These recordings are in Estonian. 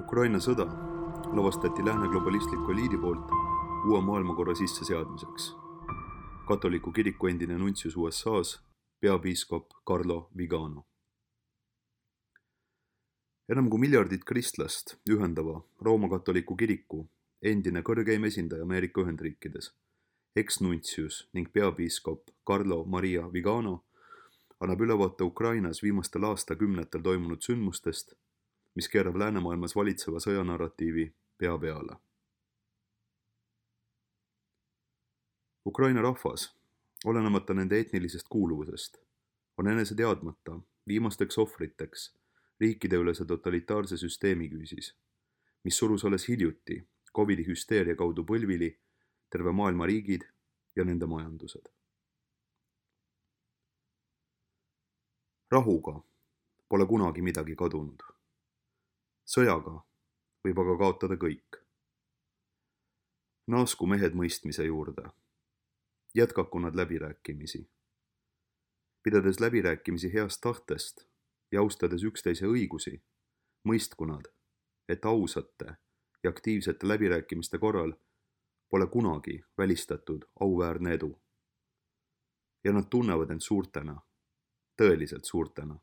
Ukraina sõda lavastati lääne globalistliku eliidi poolt uue maailmakorra sisseseadmiseks. Katoliku kiriku endine nuntsius USA-s, peapiiskop Carlo Vigano. Enam kui miljardit kristlast ühendava Rooma katoliku kiriku endine kõrgeim esindaja Ameerika Ühendriikides, eks-nuntsius ning peapiiskop Carlo Maria Vigano annab ülevaate Ukrainas viimastel aastakümnetel toimunud sündmustest, mis keerab läänemaailmas valitseva sõjanarratiivi pea peale. Ukraina rahvas, olenemata nende etnilisest kuuluvusest, on enese teadmata viimasteks ohvriteks riikideülese totalitaarse süsteemi küüsis, mis surus alles hiljuti COVID-i hüsteeria kaudu põlvili terve maailma riigid ja nende majandused. Rahuga pole kunagi midagi kadunud. Sõjaga võib aga kaotada kõik. Naasku mehed mõistmise juurde. Jätkaku nad läbirääkimisi. Pidades läbirääkimisi heast tahtest ja austades üksteise õigusi, mõistku nad, et ausate ja aktiivsete läbirääkimiste korral pole kunagi välistatud auväärne edu. Ja nad tunnevad end suurtena, tõeliselt suurtena.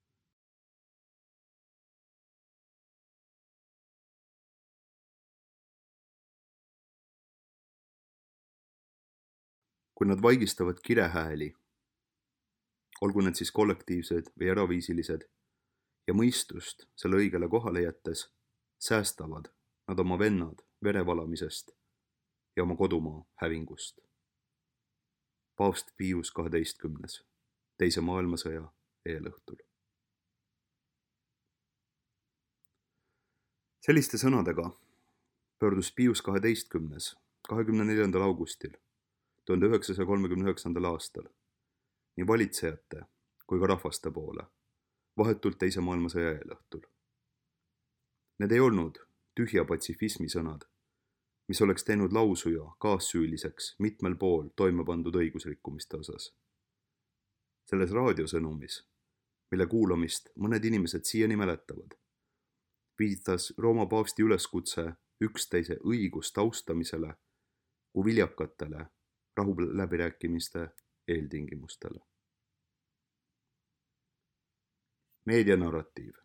Kui nad vaigistavad kirehääli, olgu need siis kollektiivsed või eraviisilised, ja mõistust selle õigele kohale jättes, säästavad nad oma vennad verevalamisest ja oma kodumaa hävingust. Paavst Pius 12. Teise maailmasõja eelõhtul. Selliste sõnadega pöördus Pius 12. 24. augustil 1939. aastal nii valitsejate kui ka rahvaste poole, vahetult Teise maailmasõja eelõhtul. Need ei olnud tühja patsifismi sõnad, mis oleks teinud lausuja kaassüüliseks mitmel pool toime pandud õigusrikkumiste osas. Selles raadiosõnumis, mille kuulamist mõned inimesed siiani mäletavad, viitas Rooma paavsti üleskutse üksteise õigust austamisele kui viljakatele rahuläbirääkimiste eeltingimustele. Meedianarratiiv.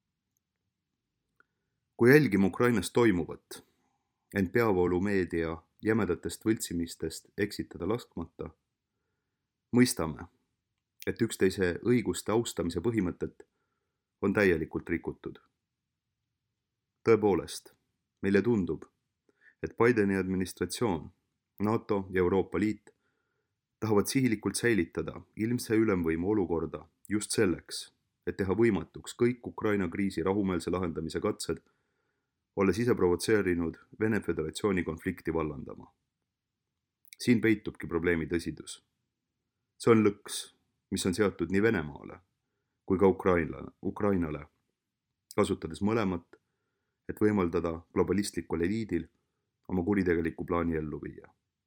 Kui jälgime Ukrainas toimuvat, ent peavoolumeedia jämedatest võltsimistest eksitada laskmata, mõistame, et üksteise õiguste austamise põhimõtet on täielikult rikutud. Tõepoolest, meile tundub, et Bideni administratsioon, NATO ja Euroopa Liit tahavad sihilikult säilitada ilmse ülemvõimu olukorda just selleks, et teha võimatuks kõik Ukraina kriisi rahumeelse lahendamise katsed, olles ise provotseerinud Vene Föderatsiooni konflikti vallandama. Siin peitubki probleemi tõsidus. See on lõks, mis on seatud nii Venemaale kui ka Ukrainale, kasutades mõlemat, et võimaldada globalistlikul eliidil oma kuritegeliku plaani ellu viia.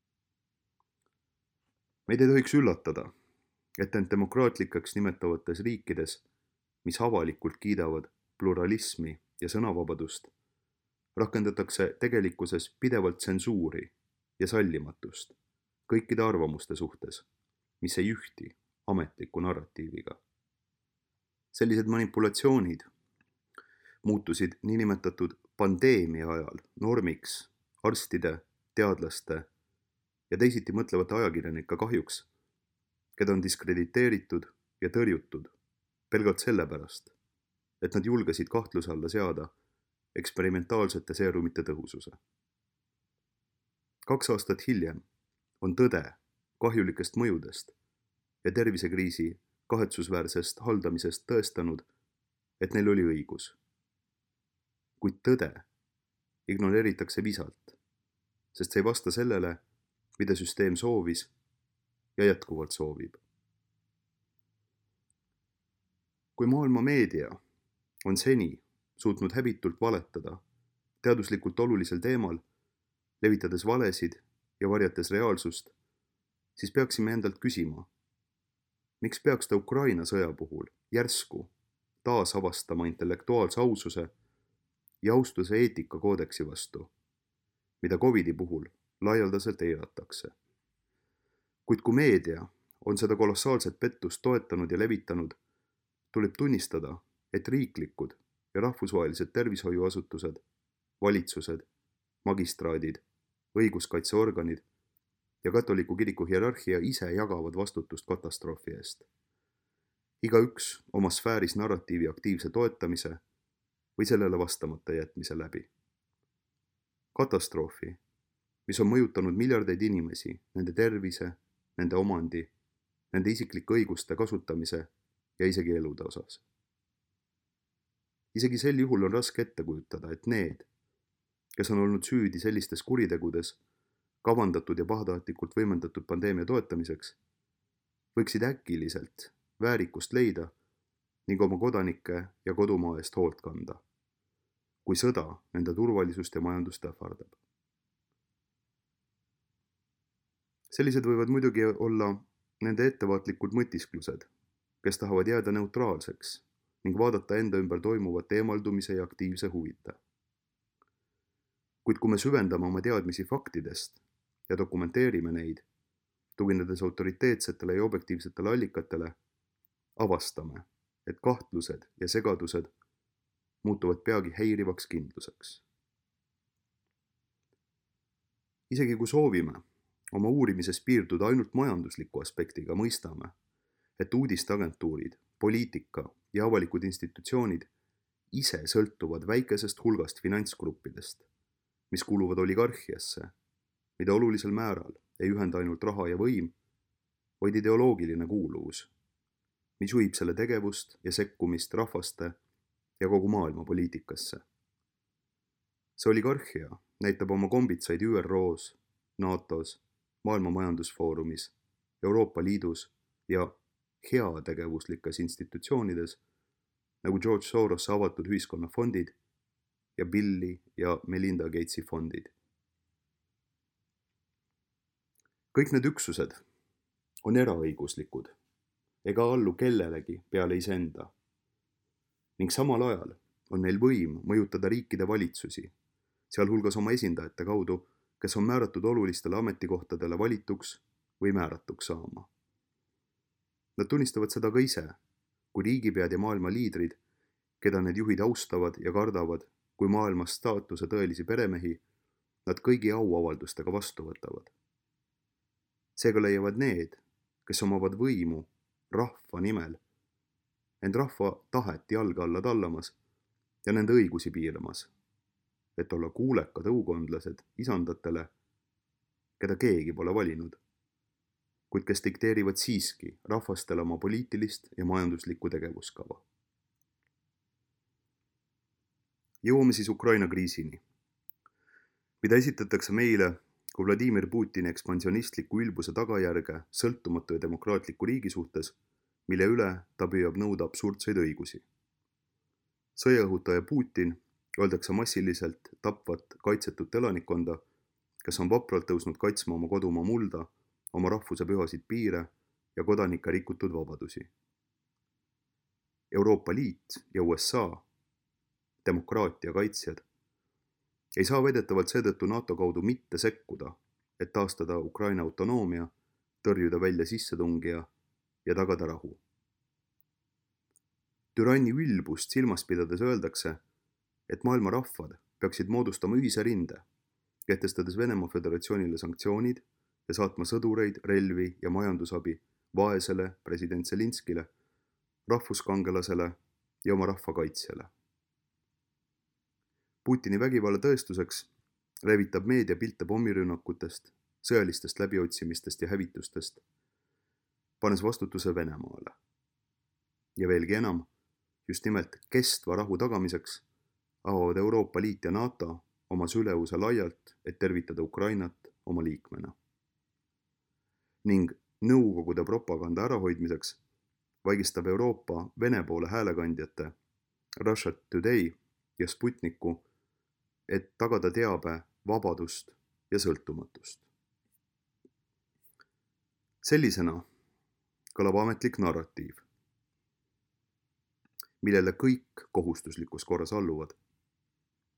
Meid ei tohiks üllatada, et end demokraatlikeks nimetavates riikides, mis avalikult kiidavad pluralismi ja sõnavabadust, rakendatakse tegelikkuses pidevalt tsensuuri ja sallimatust kõikide arvamuste suhtes, mis ei ühti ametliku narratiiviga. Sellised manipulatsioonid muutusid niinimetatud pandeemia ajal normiks arstide, teadlaste ja teisiti mõtlevate ajakirjanike kahjuks, keda on diskrediteeritud ja tõrjutud pelgalt sellepärast, et nad julgesid kahtluse alla seada eksperimentaalsete seerumite tõhususe. 2 aastat hiljem on tõde kahjulikest mõjudest ja tervisekriisi kahetsusväärsest haldamisest tõestanud, et neil oli õigus. Kuid tõde ignoreeritakse visalt, sest see ei vasta sellele, mida süsteem soovis ja jätkuvalt soovib. Kui maailma meedia on seni suutnud häbitult valetada teaduslikult olulisel teemal, levitades valesid ja varjates reaalsust, siis peaksime endalt küsima, miks peaks ta Ukraina sõja puhul järsku taasavastama intellektuaalse aususe ja austuse eetikakoodeksi vastu, mida Covidi puhul laialdaselt eiratakse. Kuid kui meedia on seda kolossaalset pettust toetanud ja levitanud, tuleb tunnistada, et riiklikud ja rahvusvahelised tervishoiuasutused, valitsused, magistraadid, õiguskaitseorganid ja katoliku kiriku hierarhia ise jagavad vastutust katastroofi eest. Igaüks oma sfääris narratiivi aktiivse toetamise või sellele vastamata jätmise läbi. Katastroofi, mis on mõjutanud miljardeid inimesi, nende tervise, nende omandi, nende isiklike õiguste kasutamise ja isegi elude osas. Isegi sel juhul on raske ette kujutada, et need, kes on olnud süüdi sellistes kuritegudes, kavandatud ja pahatahtlikult võimendatud pandeemia toetamiseks, võiksid äkiliselt väärikust leida ning oma kodanike ja kodumaa eest hoolt kanda, kui sõda nende turvalisust ja majandust ähvardab. Sellised võivad muidugi olla nende ettevaatlikud mõtisklused, kes tahavad jääda neutraalseks ning vaadata enda ümber toimuvat eemaldumise ja aktiivse huvita. Kuid kui me süvendame oma teadmisi faktidest ja dokumenteerime neid, tuginedes autoriteetsetele ja objektiivsetele allikatele, avastame, et kahtlused ja segadused muutuvad peagi häirivaks kindluseks. Isegi kui soovime oma uurimises piirduda ainult majandusliku aspektiga, mõistame, et uudisteagentuurid, poliitika ja avalikud institutsioonid ise sõltuvad väikesest hulgast finantsgruppidest, mis kuuluvad oligarhiasse, mida olulisel määral ei ühenda ainult raha ja võim, vaid ideoloogiline kuuluvus, mis juhib selle tegevust ja sekkumist rahvaste ja kogu maailma poliitikasse. See oligarhia näitab oma kombitsaid ÜRO-s, NATO-s, Maailma Majandusfoorumis, Euroopa Liidus ja heategevuslikes institutsioonides nagu George Soros avatud ühiskonna fondid ja Billi ja Melinda Gatesi fondid. Kõik need üksused on eraõiguslikud ega allu kellelegi peale iseenda ning samal ajal on neil võim mõjutada riikide valitsusi, sealhulgas oma esindajate kaudu, kes on määratud olulistele ametikohtadele valituks või määratuks saama. Nad tunnistavad seda ka ise, kui riigipead ja maailma liidrid, keda need juhid austavad ja kardavad, kui maailmas staatuse tõelisi peremehi, nad kõigi auavaldustega vastu võtavad. Seega leiavad need, kes omavad võimu rahva nimel, ent rahva tahet jalge alla tallamas ja nende õigusi piiramas, et olla kuulekad õukondlased isandatele, keda keegi pole valinud, kuid kes dikteerivad siiski rahvastele oma poliitilist ja majanduslikku tegevuskava. Jõuame siis Ukraina kriisini, mida esitatakse meile kui Vladimir Putini ekspansionistliku ülbuse tagajärge sõltumatu ja demokraatliku riigi suhtes, mille üle ta püüab nõuda absurdseid õigusi. Sõjaõhutaja Putin öeldakse massiliselt tapvat kaitsetut elanikkonda, kes on vapralt tõusnud kaitsma oma kodumaa mulda, oma rahvuse pühasid piire ja kodanike rikutud vabadusi. Euroopa Liit ja USA, demokraatia kaitsjad, ei saa väidetavalt seetõttu NATO kaudu mitte sekkuda, et taastada Ukraina autonoomia, tõrjuda välja sissetungija ja tagada rahu. Türanni ülbust silmas pidades öeldakse, et maailma rahvad peaksid moodustama ühise rinde, kehtestades Venemaa Föderatsioonile sanktsioonid ja saatma sõdureid, relvi ja majandusabi vaesele president Zelinskile, rahvuskangelasele ja oma rahva kaitsjale. Putini vägivalla tõestuseks levitab meedia pilte pommirünnakutest, sõjalistest läbiotsimistest ja hävitustest, panes vastutuse Venemaale. Ja veelgi enam, just nimelt kestva rahu tagamiseks avavad Euroopa Liit ja NATO oma süleuse laialt, et tervitada Ukrainat oma liikmena. Ning Nõukogude propaganda ärahoidmiseks vaigistab Euroopa Vene poole häälekandjate Russia Today ja Sputniku, et tagada teabe vabadust ja sõltumatust. Sellisena kõlab ametlik narratiiv, millele kõik kohustuslikus korras alluvad,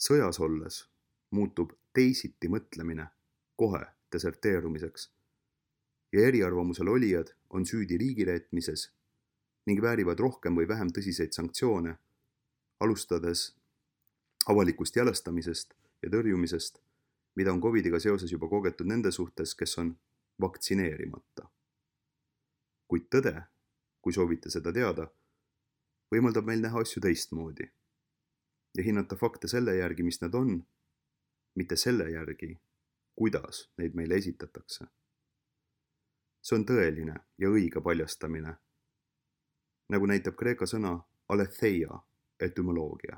Sõjas olles muutub teisiti mõtlemine kohe deserteerumiseks ja eriarvamusel olijad on süüdi riigireetmises ning väärivad rohkem või vähem tõsiseid sanktsioone, alustades avalikust jälestamisest ja tõrjumisest, mida on COVIDiga seoses juba kogetud nende suhtes, kes on vaktsineerimata. Kuid tõde, kui soovite seda teada, võimaldab meil näha asju teistmoodi ja hinnata fakte selle järgi, mis nad on, mitte selle järgi, kuidas neid meile esitatakse. See on tõeline ja õige paljastamine, nagu näitab kreeka sõna aletheia etümoloogia.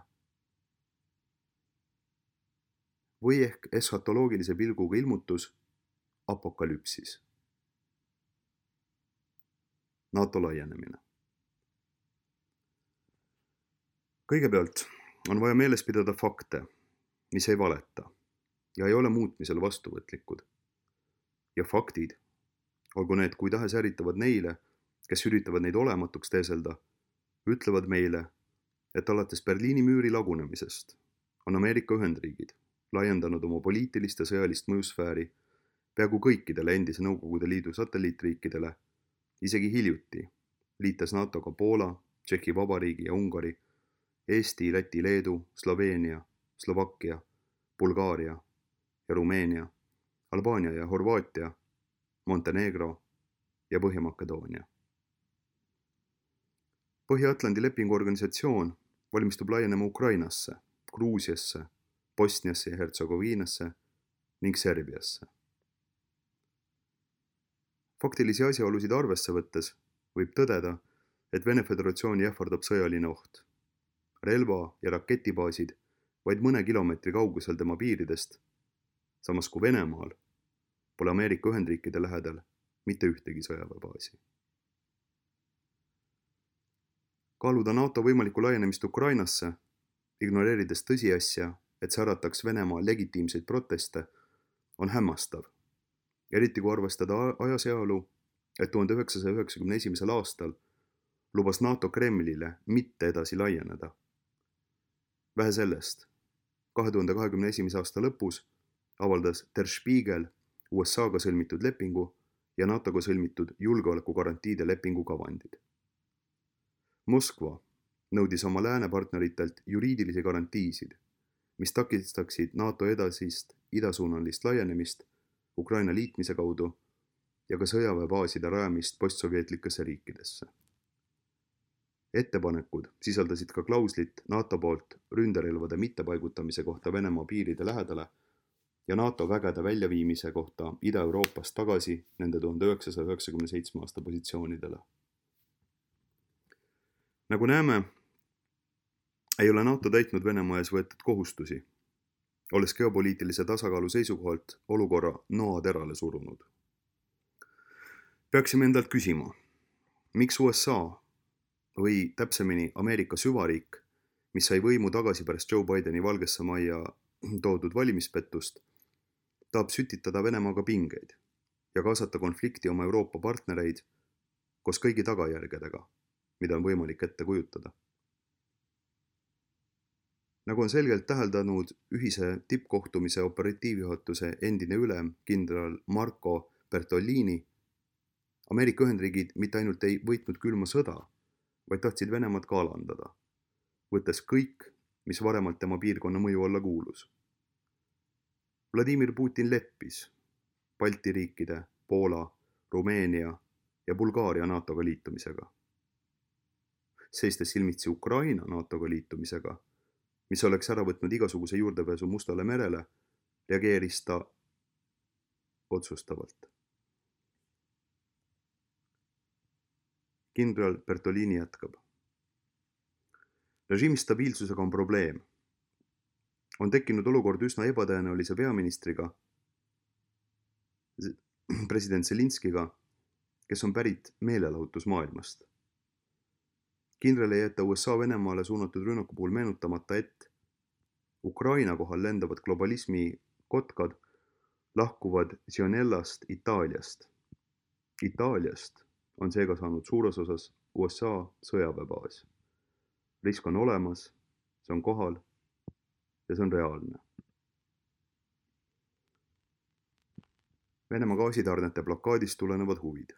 Või ehk eschatoloogilise pilguga ilmutus apokalüpsis. NATO laienemine. Kõigepealt on vaja meeles pidada fakte, mis ei valeta ja ei ole muutmisel vastuvõtlikud. Ja faktid, olgu need kui tahes ärritavad neile, kes üritavad neid olematuks teeselda, ütlevad meile, et alates Berliini müüri lagunemisest on Ameerika Ühendriigid laiendanud oma poliitilist ja sõjalist mõjusfääri peaaegu kõikidele endise Nõukogude Liidu satelliitriikidele, isegi hiljuti liites NATO-ga Poola, Tšehhi Vabariigi ja Ungari, Eesti, Läti, Leedu, Sloveenia, Slovakkia, Bulgaaria ja Rumeenia, Albaania ja Horvaatia, Montenegro ja Põhja-Makedoonia. Põhja-Atlandi lepingu organisatsioon valmistub laienema Ukrainasse, Gruusiasse, Bosniasse ja Hertsegoviinasse ning Serbiasse. Faktilisi asjaolusid arvesse võttes võib tõdeda, et Vene Föderatsiooni ähvardab sõjaline oht. Relva- ja raketibaasid vaid mõne kilomeetri kaugusel tema piiridest, samas kui Venemaal pole Ameerika Ühendriikide lähedal mitte ühtegi sõjaväebaasi. Kaaluda NATO võimalikku laienemist Ukrainasse, ignoreerides tõsiasja, et see ärataks Venemaa legitiimseid proteste, on hämmastav. Eriti kui arvestada ajasjaolu, et 1991. aastal lubas NATO Kremlile mitte edasi laieneda. Vähe sellest, 2021. aasta lõpus avaldas Der Spiegel USA-ga sõlmitud lepingu ja NATO-ga sõlmitud julgeolekugarantiide lepingu kavandid. Moskva nõudis oma läänepartneritelt juriidilisi garantiisid, mis takistaksid NATO edasist idasuunalist laienemist Ukraina liitmise kaudu ja ka sõjaväebaaside rajamist postsovjetlikesse riikidesse. Ettepanekud sisaldasid ka klauslit NATO poolt ründerelvade mittepaigutamise kohta Venemaa piiride lähedale ja NATO vägede väljaviimise kohta Ida-Euroopast tagasi nende 1997. aasta positsioonidele. Nagu näeme, ei ole NATO täitnud Venemaa ees võetud kohustusi, olles geopoliitilise tasakaalu seisukohalt olukorra noaterale surunud. Peaksime endalt küsima, miks USA või täpsemini Ameerika süvariik, mis sai võimu tagasi pärast Joe Bideni Valgesse Majja toodud valimispettust, tahab sütitada Venemaaga pingeid ja kaasata konflikti oma Euroopa partnereid koos kõigi tagajärgedega, mida on võimalik ette kujutada. Nagu on selgelt täheldanud ühise tippkohtumise operatiivjuhatuse endine ülem kindral Marco Bertolini, Ameerika Ühendriigid mitte ainult ei võitnud külma sõda, vaid tahtsid Venemaad ka alandada, võttes kõik, mis varemalt tema piirkonna mõju alla kuulus. Vladimir Putin leppis Balti riikide, Poola, Rumeenia ja Bulgaaria NATO-ga liitumisega. Seistes silmitsi Ukraina NATO-ga liitumisega, mis oleks ära võtnud igasuguse juurdepääsu Mustale merele, reageeris ta otsustavalt. Kindral Bertolini jätkab. Režiimi stabiilsusega on probleem. On tekkinud olukord üsna ebatõenäolise peaministriga, president Zelinskiga, kes on pärit meelelahutusmaailmast. Kindral ei jäta USA Venemaale suunatud rünnaku puhul meenutamata, et Ukraina kohal lendavad globalismi kotkad lahkuvad Sionellast Itaaliast. Itaaliast on seega saanud suures osas USA sõjaväebaas. Risk on olemas, see on kohal ja see on reaalne. Venemaa gaasitarnete blokaadist tulenevad huvid.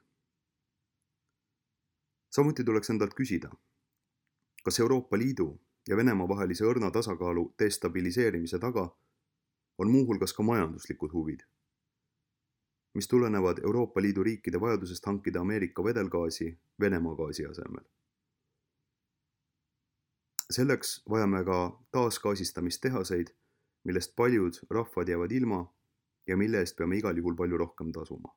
Samuti tuleks endalt küsida, kas Euroopa Liidu ja Venemaa vahelise õrna tasakaalu destabiliseerimise taga on muuhulgas ka majanduslikud huvid, mis tulenevad Euroopa Liidu riikide vajadusest hankida Ameerika vedelgaasi Venemaa gaasi asemel. Selleks vajame ka taasgaasistamistehaseid, millest paljud rahvad jäävad ilma ja mille eest peame igal juhul palju rohkem tasuma.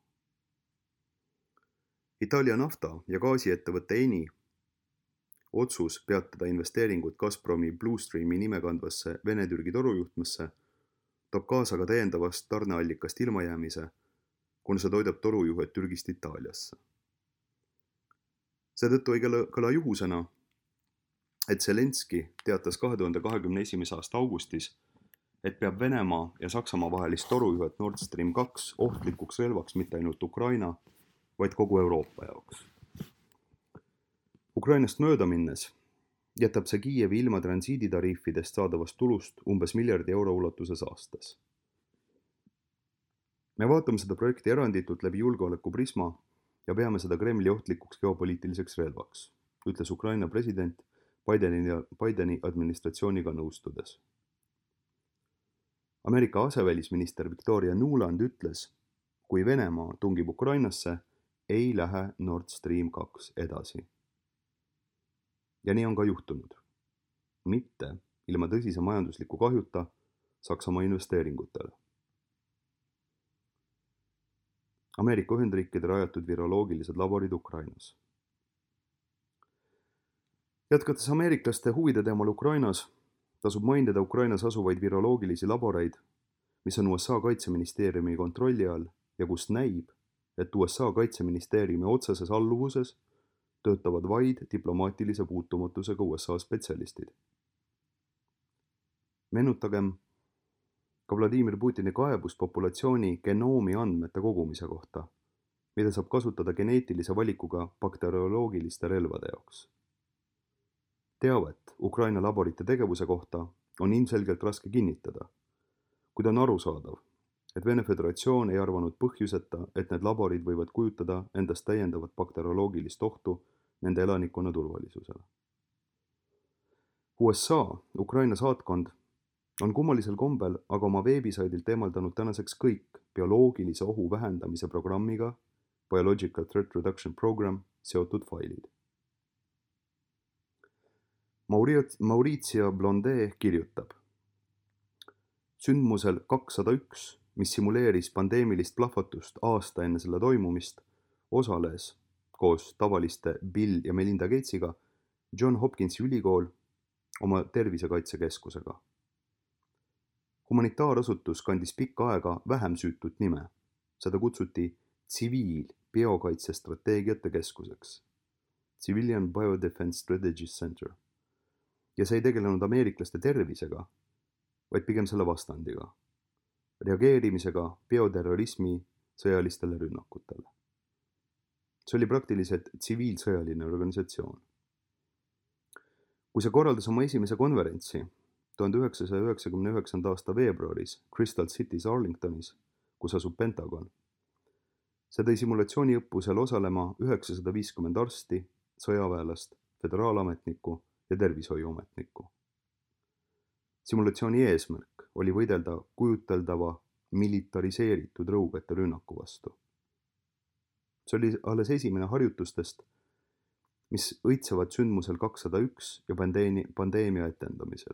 Itaalia nafta- ja gaasiettevõtte Eni otsus peatada investeeringud Gazpromi Blue Streami nime kandvasse Vene-Türgi torujuhtmesse toob kaasa ka täiendavast tarneallikast ilmajäämise, kuna see toidab torujuhet Türgist Itaaliasse. Seetõttu ei kõla juhusena, et Zelenski teatas 2021. aasta augustis, et peab Venemaa ja Saksamaa vahelist torujuhet Nord Stream 2 ohtlikuks relvaks mitte ainult Ukraina, vaid kogu Euroopa jaoks. Ukrainast mööda minnes jätab see Kiievi ilma transiiditariifidest saadavast tulust umbes miljardi euro ulatuses aastas. Me vaatame seda projekti eranditult läbi julgeoleku prisma ja peame seda Kremli ohtlikuks geopoliitiliseks relvaks, ütles Ukraina president Bideni administratsiooniga nõustudes. Ameerika asevälisminister Victoria Nuland ütles, kui Venemaa tungib Ukrainasse, ei lähe Nord Stream 2 edasi. Ja nii on ka juhtunud. Mitte ilma tõsise majandusliku kahjuta Saksamaa investeeringutele. Ameerika Ühendriikide rajatud viroloogilised laborid Ukrainas. Jätkates ameeriklaste huvide teemal Ukrainas, tasub mainida Ukrainas asuvaid viroloogilisi laboreid, mis on USA kaitseministeeriumi kontrolli all ja kust näib, et USA kaitseministeeriumi otseses alluvuses töötavad vaid diplomaatilise puutumatusega USA spetsialistid. Meenutagem ka Vladimir Putini kaebust populatsiooni genoomi andmete kogumise kohta, mida saab kasutada geneetilise valikuga bakterioloogiliste relvade jaoks. Teavet Ukraina laborite tegevuse kohta on ilmselgelt raske kinnitada, kuid on arusaadav, et Vene Föderatsioon ei arvanud põhjuseta, et need laborid võivad kujutada endast täiendavat bakterioloogilist ohtu nende elanikkonna turvalisusele. USA, Ukraina saatkond, on kummalisel kombel aga oma veebisaidilt eemaldanud tänaseks kõik bioloogilise ohu vähendamise programmiga Biological Threat Reduction Program seotud failid. Maurizio Blondet kirjutab. Sündmusel 201, mis simuleeris pandeemilist plahvatust aasta enne selle toimumist, osales koos tavaliste Bill ja Melinda Gatesiga John Hopkinsi ülikool oma tervisekaitsekeskusega. Humanitaarasutus kandis pikka aega vähem süütut nime. Seda kutsuti tsiviil-biokaitsestrateegiate keskuseks, Civilian Biodefense Strategy Center, ja see ei tegelenud ameeriklaste tervisega, vaid pigem selle vastandiga, reageerimisega bioterrorismi sõjalistele rünnakutele. See oli praktiliselt tsiviilsõjaline organisatsioon. Kui see korraldas oma esimese konverentsi 1999. aasta veebruaris Crystal City's Arlingtonis, kus asub Pentagon, see tõi simulatsiooniõppusel osalema 950 arsti, sõjaväelast, föderaalametnikku ja tervishoiuametnikku. Simulatsiooni eesmärk oli võidelda kujuteldava militariseeritud rõugete rünnaku vastu. See oli alles esimene harjutustest, mis õitsevad sündmusel 201 ja pandeemia etendamisel.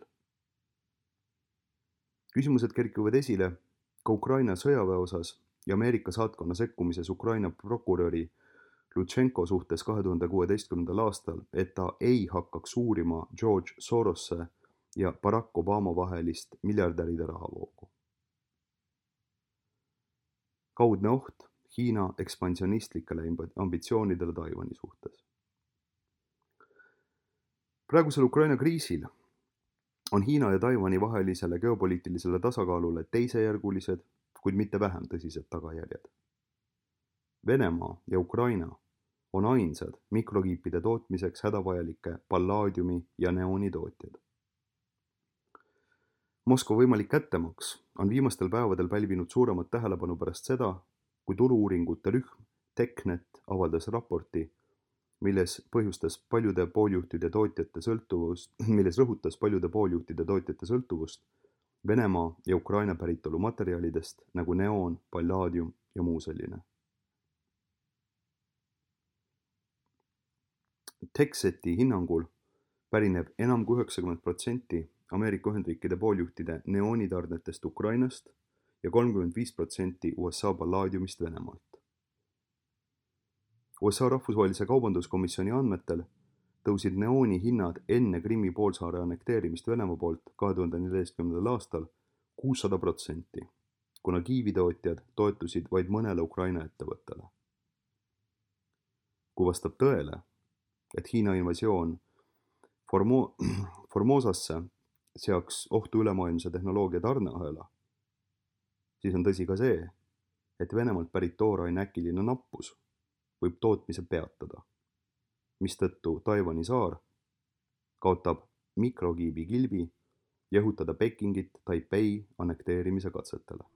Küsimused kerkivad esile ka Ukraina sõjaväe osas ja Ameerika saatkonna sekkumises Ukraina prokuröri Lutšenko suhtes 2016. aastal, et ta ei hakkaks uurima George Sorose ja Barack Obama vahelist miljardäride rahavoogu. Kaudne oht Hiina ekspansionistlikele ambitsioonidele Taiwani suhtes. Praegusel Ukraina kriisil on Hiina ja Taiwani vahelisele geopoliitilisele tasakaalule teisejärgulised, kuid mitte vähem tõsised tagajärjed. Venemaa ja Ukraina on ainsad mikrokiipide tootmiseks hädavajalike pallaadiumi ja neoni tootjad. Moskva võimalik kättemaks on viimastel päevadel pälvinud suuremat tähelepanu pärast seda, kui turu-uuringute rühm TechNet avaldas raporti, milles rõhutas paljude pooljuhtide tootjate sõltuvust Venemaa ja Ukraina päritolu materjalidest nagu neoon, pallaadium ja muu selline. TechSeti hinnangul pärineb enam kui 90% Ameerika Ühendriikide pooljuhtide neoonitarnetest Ukrainast ja 35% USA pallaadiumist Venemaalt. USA rahvusvahelise kaubanduskomisjoni andmetel tõusid neooni hinnad enne Krimmi poolsaare annekteerimist Venemaa poolt 2014. aastal 600%, kuna kiivitootjad toetusid vaid mõnele Ukraina ettevõttele. Kui vastab tõele, et Hiina invasioon Formosasse seaks ohtu ülemaailmse tehnoloogia tarneahela, siis on tõsi ka see, et Venemaalt pärit tooraine äkiline nappus võib tootmise peatada, mistõttu Taiwani saar kaotab mikrokiibi kilbi ja õhutada Pekingit Taipei annekteerimise katsetele.